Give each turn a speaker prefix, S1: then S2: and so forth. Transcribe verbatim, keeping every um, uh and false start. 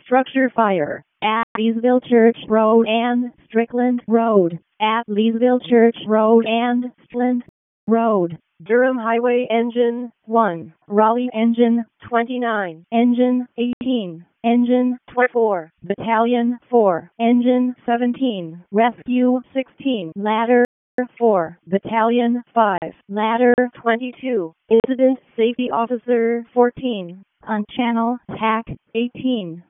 S1: structure fire at Leesville Church Road and Strickland Road, at Leesville Church Road and Strickland Road. Durham Highway Engine one, Raleigh Engine twenty-nine, Engine eighteen, Engine twenty-four, Battalion four, Engine seventeen, Rescue sixteen, Ladder four, Battalion five, Ladder twenty-two, Incident Safety Officer fourteen, on Channel T A C eighteen.